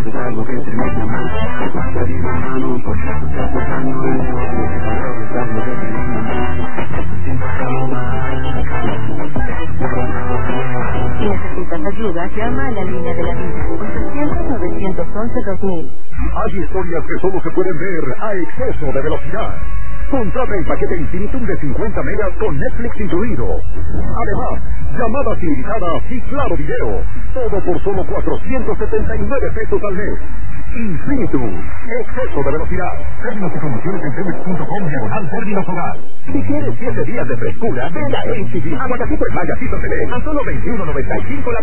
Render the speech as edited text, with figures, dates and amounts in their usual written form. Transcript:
es algo que te mete mal. Pasaría la mano por si tú estás buscando el negocio. Es algo que te mete mal. Sin Si necesitas ayuda, llama a la línea de la vida. 800-911-2000. Hay historias que solo se pueden ver a exceso de velocidad. Contrata el paquete Infinitum de 50 megas con Netflix incluido. Además, llamadas ilimitadas y claro video. Todo por solo 479 pesos al mes. Infinitum. Exceso de velocidad. Términos y condiciones en Pemex.com/términos hogar. Si quieres 7 días de frescura, ven a HB. Aguacatito en Mayacito TV a solo $21.95 la